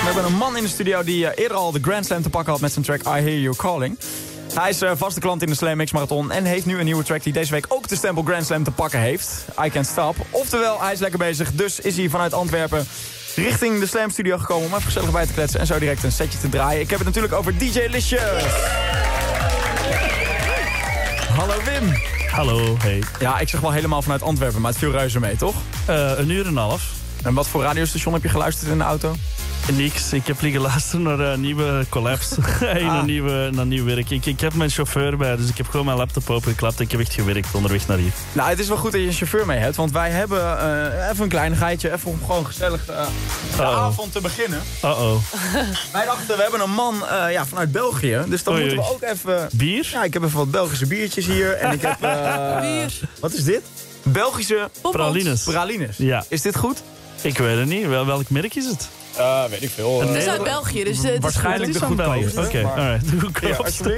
We hebben een man in de studio die eerder al de Grand Slam te pakken had met zijn track I Hear You Calling. Hij is vaste klant in de Slam X Marathon en heeft nu een nieuwe track die deze week ook de stempel Grand Slam te pakken heeft. I Can't Stop. Oftewel, hij is lekker bezig, dus is hij vanuit Antwerpen richting de Slam Studio gekomen om even gezellig bij te kletsen en zo direct een setje te draaien. Ik heb het natuurlijk over DJ Licious. Hallo Wim. Hallo, hey. Ja, ik zeg wel helemaal vanuit Antwerpen, maar het viel reuze mee, toch? 1 uur en een half. En wat voor radiostation heb je geluisterd in de auto? Niks. Ik heb liggen luisteren naar een nieuwe collapse. Naar nieuw werk. Ik heb mijn chauffeur bij, dus ik heb gewoon mijn laptop opengeklapt en ik heb echt gewerkt onderweg naar hier. Nou, het is wel goed dat je een chauffeur mee hebt, want wij hebben even een kleinigheidje, even om gewoon gezellig de avond te beginnen. Wij dachten, we hebben een man vanuit België, dus dan moeten we ook even... Bier? Ja, ik heb even wat Belgische biertjes hier en ik heb... Bier. Wat is dit? Belgische pralines. Ja. Is dit goed? Ik weet het niet. Welk merk is het? Weet ik veel. Het is uit België, dus het waarschijnlijk is de goed. goedkoopste. Oké, alright. De goedkoopste.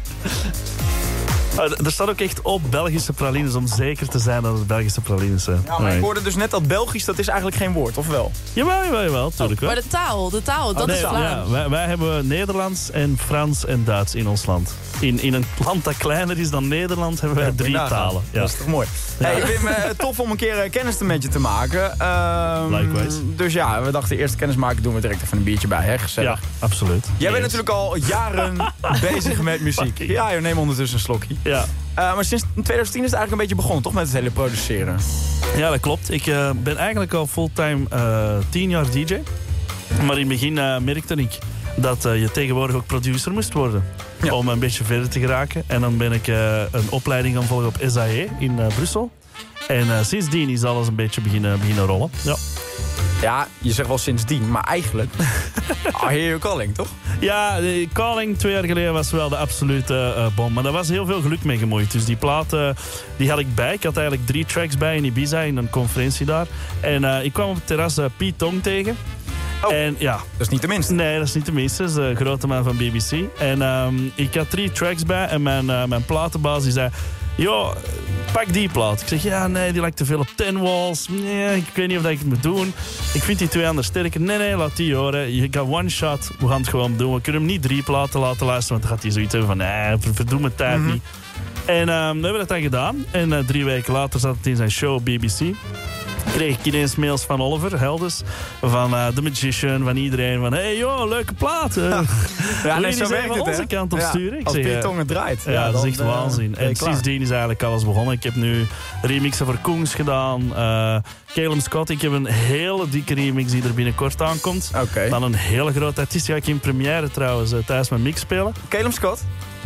Er staat ook echt op Belgische pralines om zeker te zijn dat het Belgische pralines zijn. Ja, maar ik hoorde dus net dat Belgisch, dat is eigenlijk geen woord, of wel? Jawel, tuurlijk wel. Maar de taal, dat is Vlaams. Ja, wij hebben Nederlands en Frans en Duits in ons land. In een land dat kleiner is dan Nederland hebben wij 3 talen. Ja. Dat is toch mooi. Ja. Hey Wim, tof om een keer kennis met je te maken. Likewise. Dus ja, we dachten eerst kennis maken, doen we direct even een biertje bij, hè? Gezellig. Ja, absoluut. Jij bent natuurlijk al jaren bezig met muziek. Ja, je neemt ondertussen een slokje. Ja. Maar sinds 2010 is het eigenlijk een beetje begonnen, toch? Met het hele produceren. Ja, dat klopt. Ik ben eigenlijk al fulltime 10 jaar DJ. Maar in het begin merkte ik dat je tegenwoordig ook producer moest worden. Ja. Om een beetje verder te geraken. En dan ben ik een opleiding gaan volgen op SAE in Brussel. En sindsdien is alles een beetje beginnen rollen. Ja. Ja, je zegt wel sindsdien, maar eigenlijk... I Hear You Calling, toch? Ja, Calling 2 jaar geleden was wel de absolute bom. Maar daar was heel veel geluk mee gemoeid. Dus die plaat die had ik bij. Ik had eigenlijk 3 tracks bij in Ibiza, in een conferentie daar. En ik kwam op het terras Pete Tong tegen. Oh, en, ja, dat is niet de minste. Nee, dat is niet de minste. Dat is de grote man van BBC. En ik had 3 tracks bij. En mijn platenbaas die zei... Yo, pak die plaat. Ik zeg, ja, nee, die lijkt te veel op 10 Walls. Nee, ik weet niet of ik het moet doen. Ik vind die 2 anders sterker. Nee, laat die horen. Je gaat one shot. We gaan het gewoon doen. We kunnen hem niet 3 platen laten luisteren. Want dan gaat hij zoiets hebben van, nee, verdoe mijn tijd niet. En we hebben dat dan gedaan. En 3 weken later zat het in zijn show BBC. Kreeg ik ineens mails van Oliver Helders, van The Magician, van iedereen. Van, hey joh, leuke plaat. Ja, nee, zo werkt van het, onze kant op sturen? Ja, Ik als zeg, Pete Tong het draait. Ja, dat is echt waanzin. En sindsdien is eigenlijk alles begonnen. Ik heb nu remixen voor Koens gedaan. Calum Scott, ik heb een hele dikke remix die er binnenkort aankomt. Okay. Van een hele grote artiest. Ga ik in première trouwens tijdens mijn mix spelen. Calum Scott?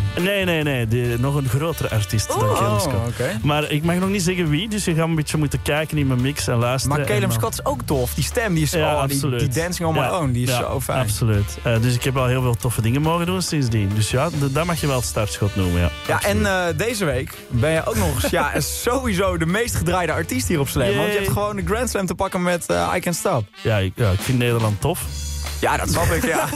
Nee. Nog een grotere artiest dan Calum Scott. Okay. Maar ik mag nog niet zeggen wie, dus je gaat een beetje moeten kijken in mijn mix en luisteren. Maar Calum Scott is ook tof. Die stem, die is die Dancing on My Own, die is zo fijn. Absoluut. Dus ik heb al heel veel toffe dingen mogen doen sindsdien. Dus ja, dat mag je wel het startschot noemen. Ja, en deze week ben je ook nog eens sowieso de meest gedraaide artiest hier op Slam. Yay. Want je hebt gewoon de Grand Slam te pakken met I Can't Stop. Ja, ik vind Nederland tof. Ja, dat snap ik, ja.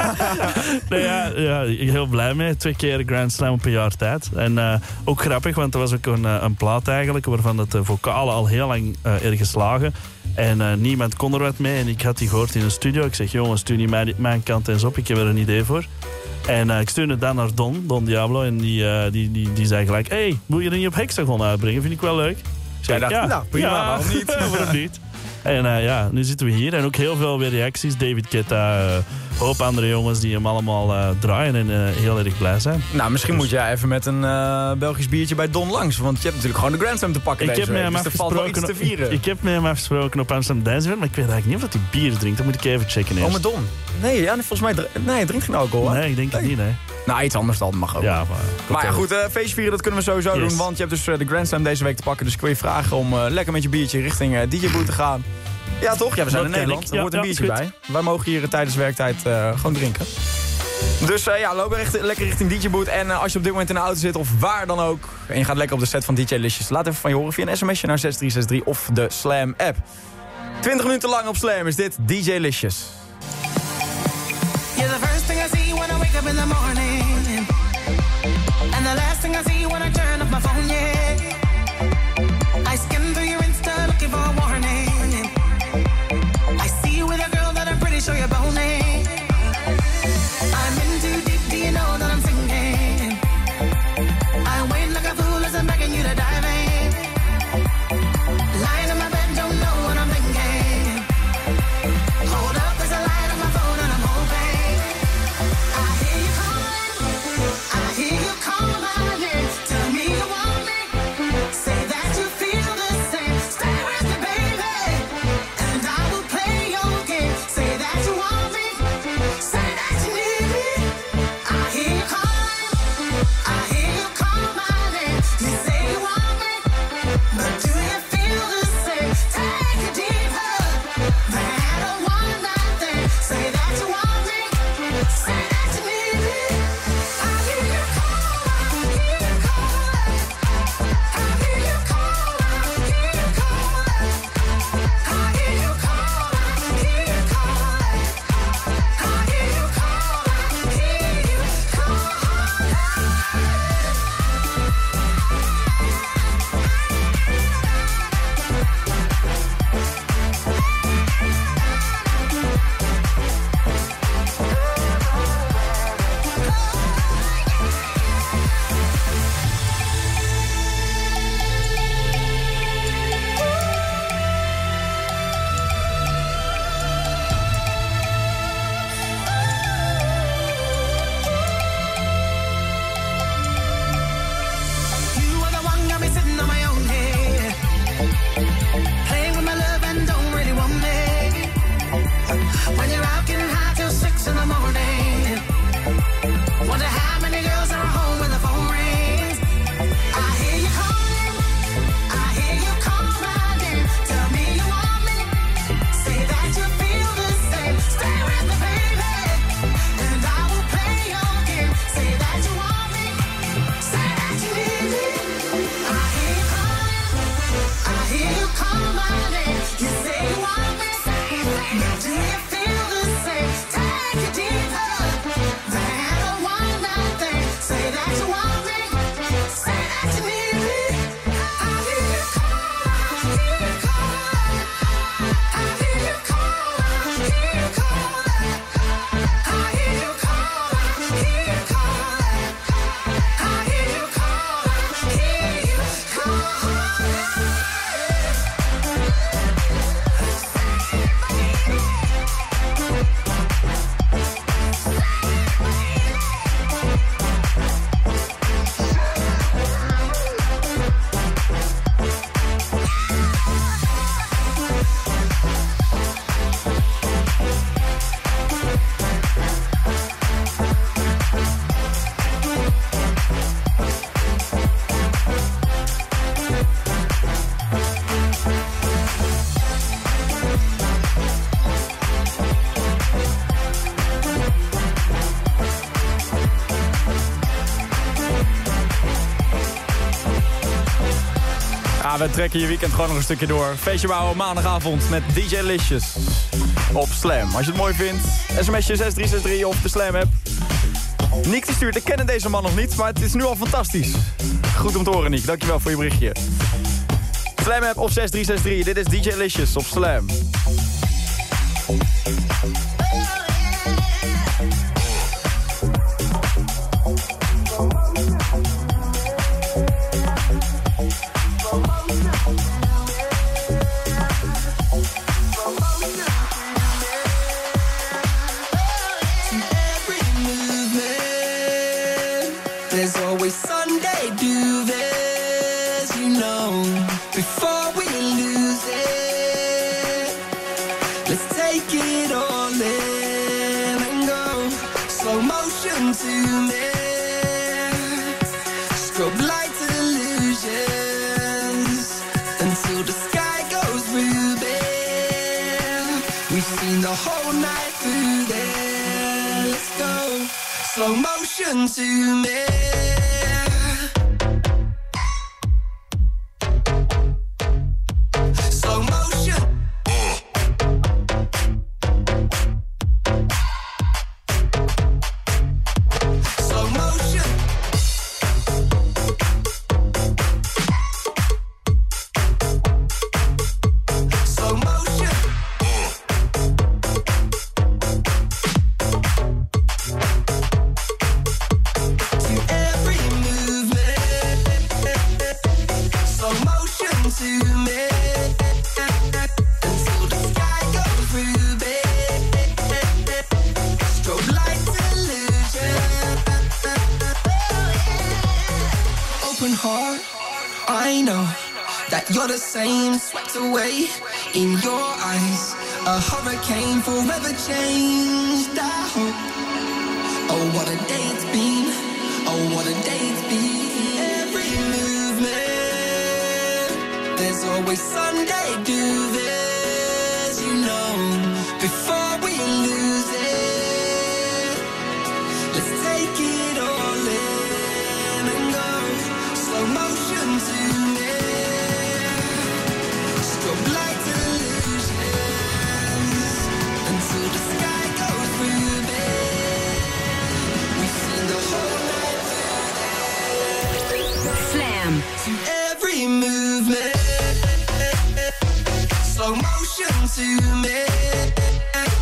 Ik ben heel blij mee. 2 keer Grand Slam op een jaar tijd. En ook grappig, want er was ook een plaat eigenlijk, waarvan het vocalen al heel lang ergens lagen. En niemand kon er wat mee. En ik had die gehoord in een studio. Ik zeg, jongens, stuur niet mijn kant eens op. Ik heb er een idee voor. En ik stuurde het dan naar Don Diablo. En die zei gelijk, hey, moet je er niet op Hexagon uitbrengen? Vind ik wel leuk. Jij dacht, nou, prima, waarom niet? Waarom niet? En nu zitten we hier. En ook heel veel weer reacties. David Guetta, hoop andere jongens die hem allemaal draaien en heel erg blij zijn. Nou, misschien moet jij even met een Belgisch biertje bij Don langs. Want je hebt natuurlijk gewoon de Grand Slam te pakken deze week. Dus er valt wel iets te vieren. Ik heb met hem afgesproken op Amsterdam Dance Event, maar ik weet eigenlijk niet of hij bier drinkt. Dat moet ik even checken eerst. Oh, met Don? Nee, volgens mij hij drinkt geen alcohol. Nee, ik denk het niet, nee. Nou, iets anders dan mag ook. Ja, maar ja, goed, feestje vieren, dat kunnen we sowieso doen. Want je hebt dus de Grand Slam deze week te pakken. Dus ik wil je vragen om lekker met je biertje richting DJ Boot te gaan. Ja, toch? Ja, we zijn in Nederland. Er wordt een biertje bij. Wij mogen hier tijdens werktijd gewoon drinken. Dus loop lekker richting DJ Boot. En als je op dit moment in de auto zit of waar dan ook, en je gaat lekker op de set van DJ Licious, laat even van je horen via een sms'je naar 6363 of de Slam app. 20 minuten lang op Slam is dit DJ Licious. You're the first thing I see when I wake up in the morning. And the last thing I see when I turn up my phone, yeah. I skim through your Insta looking for a warning. I see you with a girl that I'm pretty sure you're boning. Do you feel the same? Take it deeper than a one night thing. Say that you want me. Say that you need me. I hear you call. I hear you call. I hear you call. I hear you call. I hear you call. I hear you call. I hear you call. I hear you call. We trekken je weekend gewoon nog een stukje door. Feestje bouwen maandagavond met DJ Licious op Slam. Als je het mooi vindt, sms'je 6363 of de Slam app. Nick die stuurt, ik ken deze man nog niet, maar het is nu al fantastisch. Goed om te horen, Nick. Dankjewel voor je berichtje. Slam app of 6363. Dit is DJ Licious op Slam. Slow motion to me. Slow motion. Slow motion. Slow motion. I know that you're the same, swept away in your eyes. A hurricane forever changed, I hope. Oh, what a day it's been. Oh, what a day it's been. Every movement, there's always Sunday, do this, you know. Before we lose it, let's take it all in and go. Slow motion to me. Strobe light illusions until the sky goes blue. We've seen the whole night through. Slam. To every movement. Slow motion to me.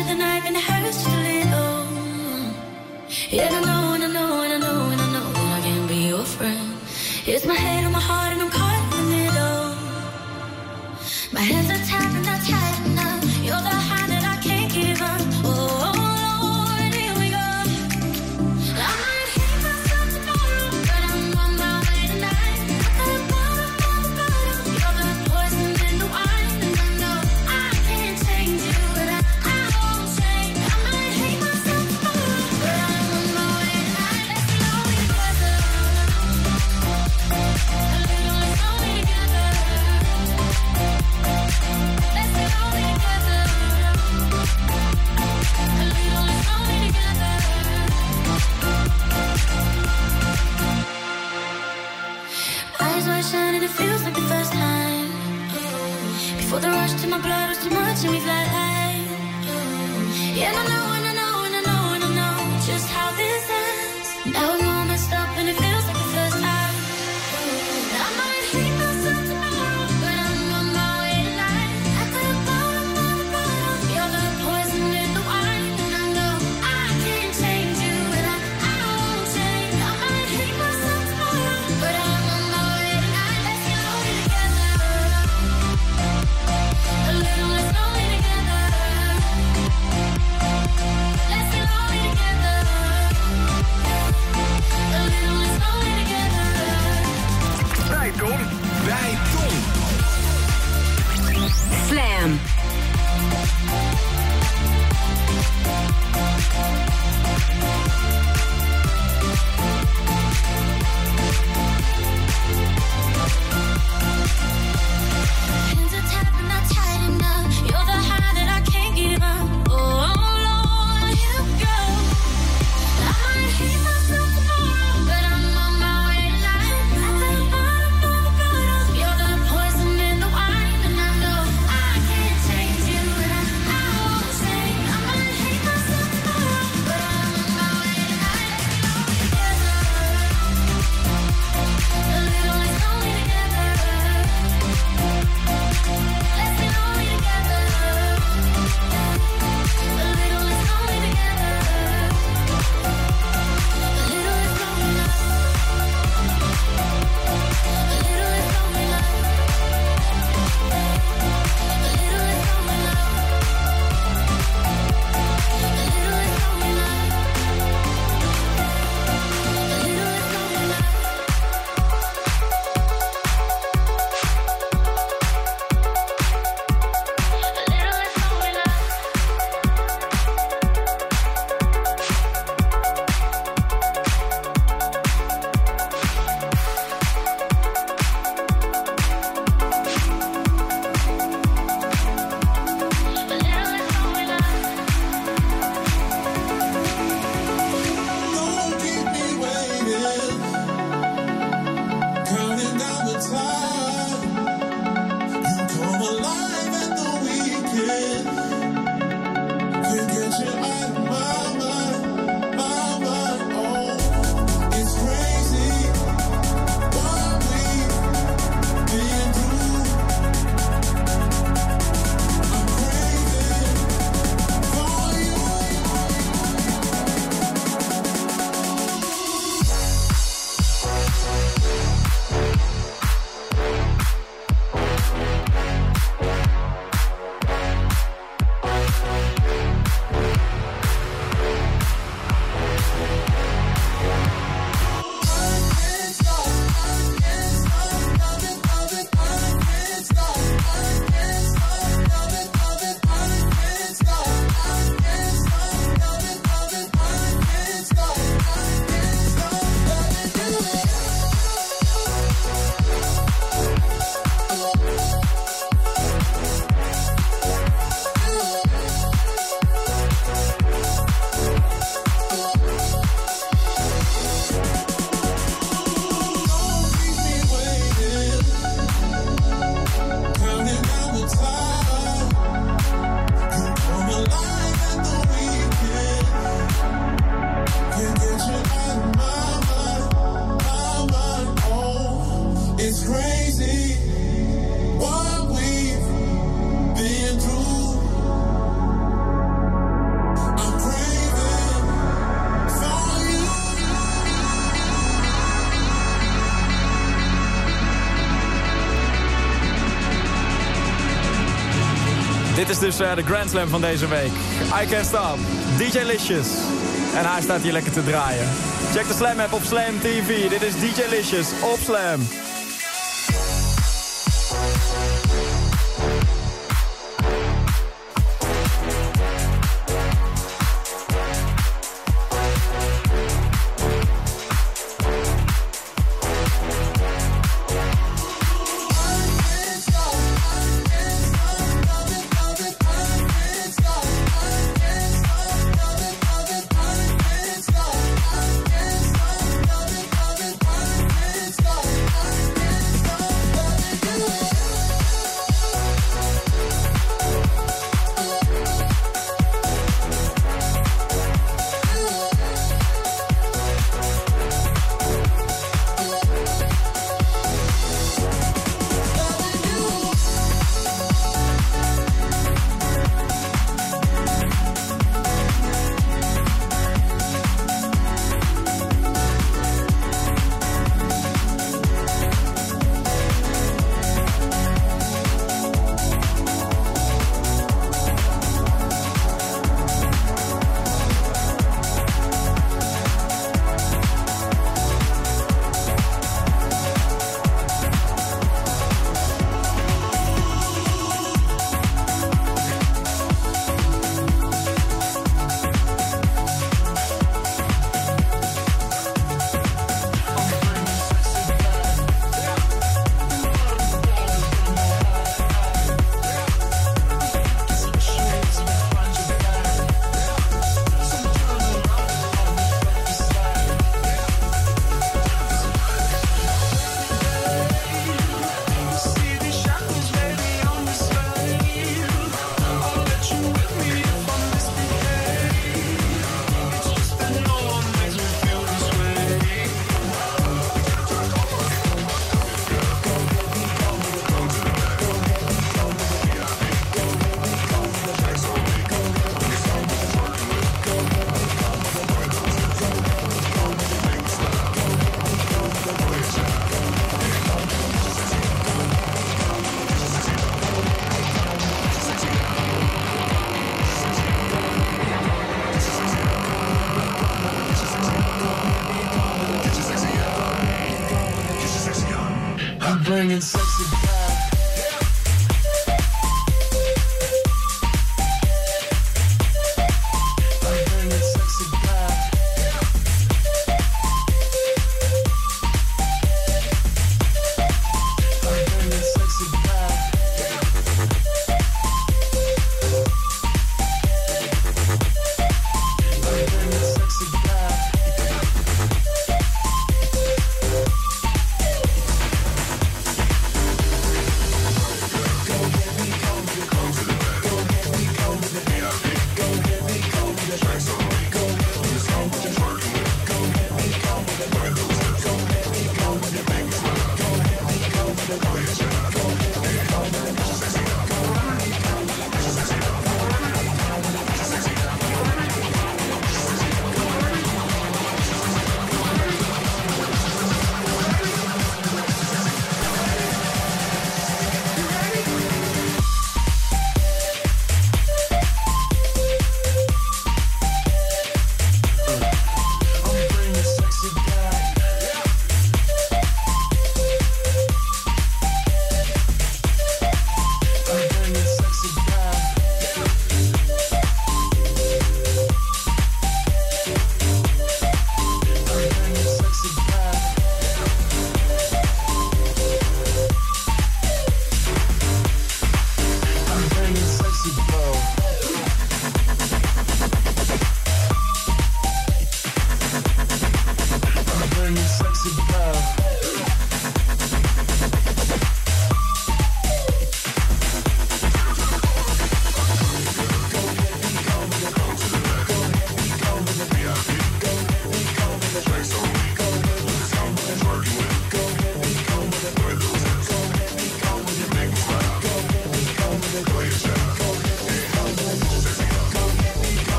of the knife and it hurts just a little. Yeah, and I know, and I know, and I know, and I know that I can't be your friend. It's my head on my heart and I'm caught in the middle. My hands are tied and not tight enough. You're the high that I can't give up. Oh, Lord, here we go. I might hate myself tomorrow, but I'm on my way tonight. At the bottom of the bottom, you're the poison in the wine. And I know I can't change you, but I won't change. I might hate myself tomorrow, but I'm on my way tonight. Let's be lonely together. A little less lonely together. Let's be lonely together. A little less lonely together. Eyes wide shut and it feels like the first time. Before the rush to my blood was too much and we flatlined. Yeah, and I know, and I know, and I know, and I know just how this ends. Now I'm all messed up and it feels like the first time. I might hate myself tomorrow, but I'm on my way tonight. At the bottom of the bottom, you're the poison in the wine. And I know I can't change you, and I won't change. I might hate myself tomorrow, but I'm on my way tonight. Let's get lonely together. A little less lonely together. Let's get lonely together. A little less lonely together. Bij Tom. Slam. Hands are tied but not tight enough. You're the high that I can't give up. Oh, Lord, here we go. I might hate myself tomorrow, but I'm on my way tonight. At the bottom of the bottle, you're the poison in the wine. And I know I can't change you, and I won't change. I might hate myself tomorrow, but I'm on my way tonight. Let's be lonely together. A little less lonely together. A little less lonely together. A little less lonely love. A little less lonely love. A little less lonely love. A little less lonely love. Don't keep me waiting, counting down the time. You come alive at the weekend. Can't get you out of my mind, my mind. Oh, it's crazy what we've been through. I'm craving for you. Dit is dus de Grand Slam van deze week. I Can't Stop, DJ Licious. En hij staat hier lekker te draaien. Check de Slam app op Slam TV. Dit is DJ Licious op Slam. bringing sexy back. I'm bringing sexy back. I'm bringing sexy back. I'm bringing sexy back.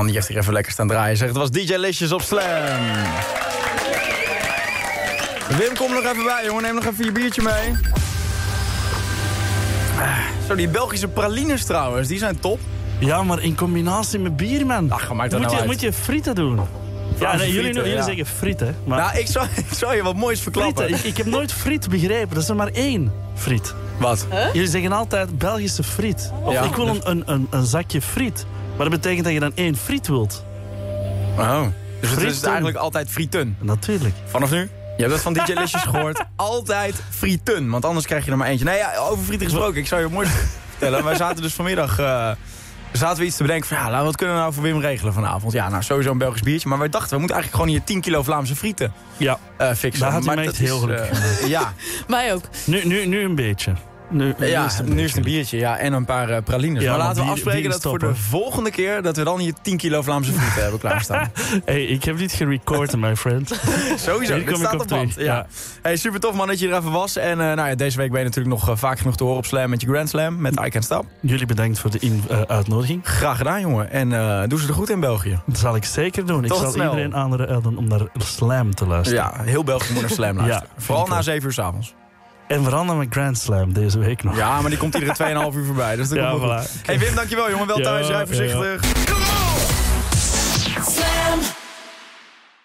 man die heeft hier even lekker staan draaien. Zegt, het was DJ Licious op Slam. Wim, kom nog even bij, jongen. Neem nog even je biertje mee. Zo, die Belgische pralines trouwens, die zijn top. Ja, maar in combinatie met bier, man. Ach, maakt dat nou uit. Moet je frieten doen. Ja, nee, jullie zeggen frieten. Maar Nou, ik zou je wat moois verklappen. frieten. Ik heb nooit friet begrepen. Dat is er maar één friet. Wat? Jullie zeggen altijd Belgische friet. Of Ja. ik wil een zakje friet. Maar dat betekent dat je dan 1 friet wilt. Oh. Dus het is Frieten. eigenlijk altijd frieten. Natuurlijk. Vanaf nu? Je hebt dat van DJ Licious gehoord. Altijd frieten, want anders krijg je er maar eentje. Nee, ja, over frieten gesproken. Ik zou je mooi vertellen. Wij zaten dus vanmiddag... zaten we iets te bedenken van, ja, wat kunnen we nou voor Wim regelen vanavond? Ja, nou, sowieso een Belgisch biertje. Maar wij dachten, we moeten eigenlijk gewoon hier 10 kilo Vlaamse frieten Ja, fixen. daar had hij Maar mij dat echt heel is, gelukkig ja, Mij ook. nu een beetje. Nu nu is het een biertje, ja, en een paar pralines. Ja, maar maar laten we die afspreken dat voor de stoppen. volgende keer... dat we dan hier 10 kilo Vlaamse frieten hebben klaarstaan. Hey, ik heb dit gerecord, my friend. Sowieso, Hier dit kom ik staat op op band. terug, Ja. ja. Hey, super tof man dat je er even was. En nou ja, deze week ben je natuurlijk nog vaak genoeg te horen op Slam met je Grand Slam. Met I Can't Stop. Jullie bedankt voor de uitnodiging. Graag gedaan, jongen. En doe ze er goed in België. Dat zal ik zeker doen. Tot Ik zal snel. iedereen aanraden om naar Slam te luisteren. Ja, heel België moet naar Slam luisteren. Ja, Vooral vind ik na 7 uur 's avonds. En vooral naar mijn Grand Slam deze week nog. Ja, maar die komt iedere 2,5 uur voorbij. Dus dat Ja, komt wel goed. voilà. Hey Wim, dankjewel jongen. Wel Ja, thuis, rij ja. voorzichtig. Slam.